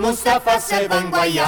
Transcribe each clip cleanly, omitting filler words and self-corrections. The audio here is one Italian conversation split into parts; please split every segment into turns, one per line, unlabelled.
Mustafa se va in guaia.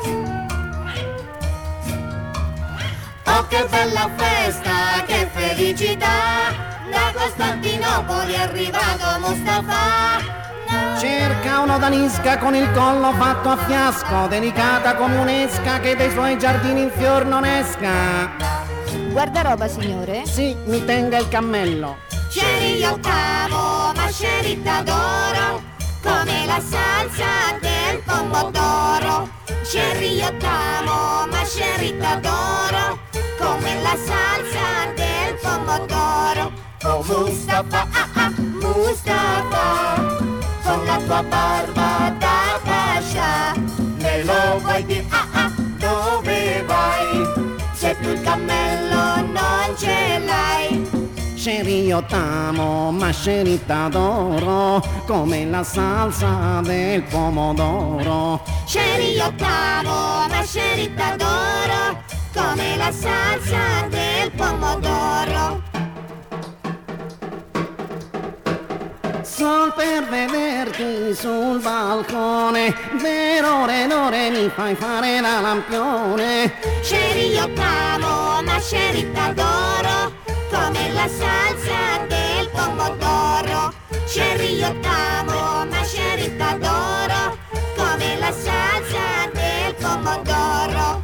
Oh che bella festa, che felicità, da Costantinopoli è arrivato Mustafa.
Cerca un'odalisca con il collo fatto a fiasco, delicata come un'esca che dai suoi giardini in fior non esca.
Guardaroba, signore?
Sì, mi tenga il cammello.
Sherry ottavo, mascherita d'oro, come la salsa del pomodoro. Sherry ottavo, mascherita d'oro, come la salsa del pomodoro. Oh Mustafa, Mustafa, con la tua barba da pascia, me lo vuoi dire, dove vai? Se tu il cammello non ce l'hai.
Sherry ottamo, mascherita d'oro, come la salsa del pomodoro.
Sherry ottavo, mascherita d'oro, come la salsa del pomodoro.
Sol per vederti sul balcone, per ore ed ore mi fai fare la lampione.
Sherry ottavo, mascherita d'oro, come la salsa del pomodoro. Sherry ottavo, mascherita d'oro, come la salsa del pomodoro.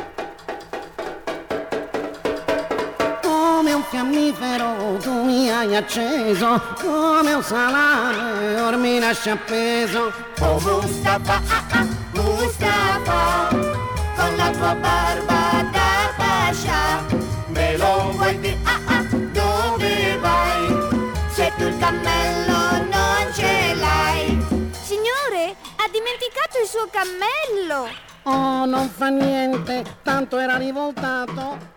Come un fiammifero tu mi hai acceso, come un salame or mi lasci appeso.
Oh Mustafa, Mustafa, con la tua barba da pascia, me lo vuoi dire, dove vai? Se tu il cammello non ce l'hai.
Signore, ha dimenticato il suo cammello!
Oh, non fa niente, tanto era rivoltato.